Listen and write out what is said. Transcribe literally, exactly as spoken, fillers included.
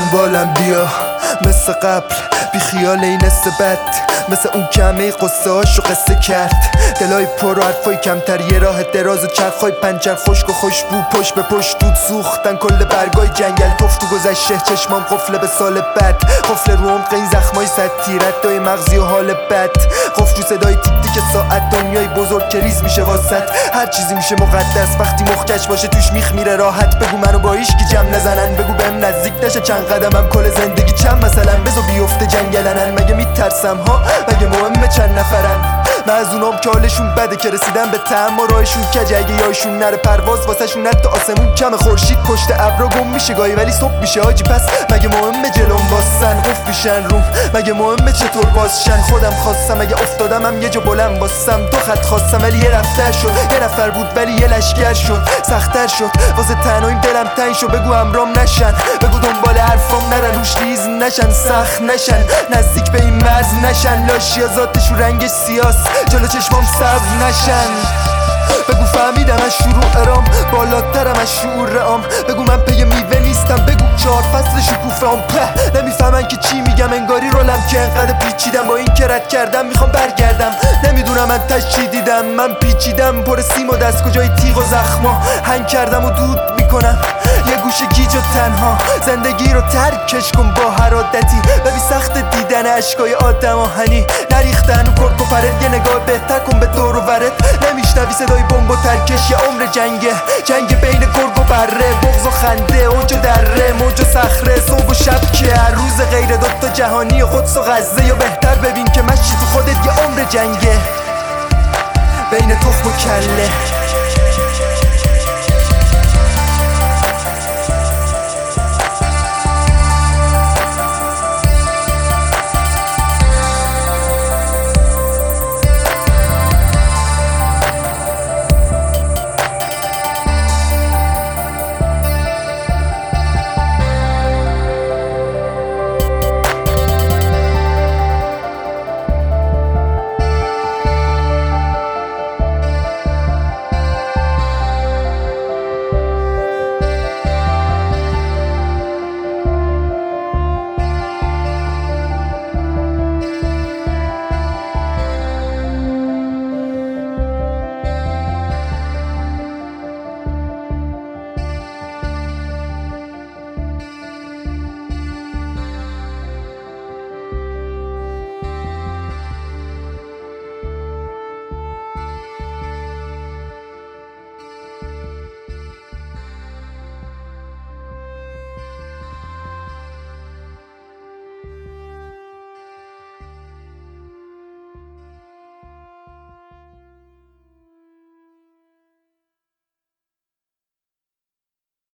دنبالم بیا مثل قبل، بی خیال این بد، مثل اون کمه قصه هاشو قصه کرد. دلای پر و حرفای کمتر، یه راه دراز و چرخای پنچر، خشک و خوشبو پشت به پشت دود سوختن کل برگای جنگل. توف تو گذشته چشمام قفله به سال بد، قفل رو عمق این زخمای صد تیرت دای مغزی و حال بد، قفل رو صدای تیک تیک ساعت. دنیای بزرگ که ریز میشه واسط، هر چیزی میشه مقدس وقتی مخکش باشه توش میخ میره راحت. بگو منو با هیچکی جمع نزنن، بگو بهم نزدیک نشه چند قدمم کل زندگی چند مثلا، بزو بیفته جنگلنن. مگه میترسم ها؟ مگه مهمه چند نفرن؟ من از اونام که حالشون بده که رسیدن به طعم و راهشون کجه، اگه یایشون نره پرواز واسه شون حتی آسمون کم. خورشید پشت ابرا گم میشه گاهی ولی صبح میشه آجی، پس مگه مهمه جلوم واسن قفل میشن روم؟ مگه مهمه چطور بازشن؟ خودم خواستم اگه افتادم هم یه جا بلند واسم. دو خط خواستم ولی یه رفتر شد، یه نفر بود ولی یه لشکر شد. سخت‌تر شد واسه تنهاییم دلم تنگ شد، بگو همرام نشن، بگو دنبال حرفام نرن، روش ریز نشن، سخت نشن، نزدیک به این مرز نشن. لاشی ذاتش و رنگش سیاست، جلو چشمام سبز نشن. بگو فهمیدم از شروع ارام، بالاترم از شعور عام. بگو من پی میوه نیستم، بگو چهار فصل شکوفه هم په. نمیفهمن که چی میگم، انگاری رولم که انقدر پیچیدم. با این که رد کردم میخوام برگردم، نمیدونم من تش چی دیدم. من پیچیدم پر سیم و دست کجای تیغ و زخما، هنگ کردم و دود میکنم یه گوشه گیج و تنها. زندگی رو ترکش کن با هر عادتی، ببین سخت دیدن عشقای آدم آهنی نریختن و کرک و پرد. یه نگاه بهتر کن به دور و برت، نمیشنوی صدای بمب و ترکش. یه عمر جنگه، جنگ بین گرگ و بره، بغض و خنده، اوج و دره، موج و صخره، صبح و شب که هر روز غیر دوتا جهانی قدس و غزه. یا بهتر ببین که مشی تو خودت یه عمر جنگه بین تخم و کله.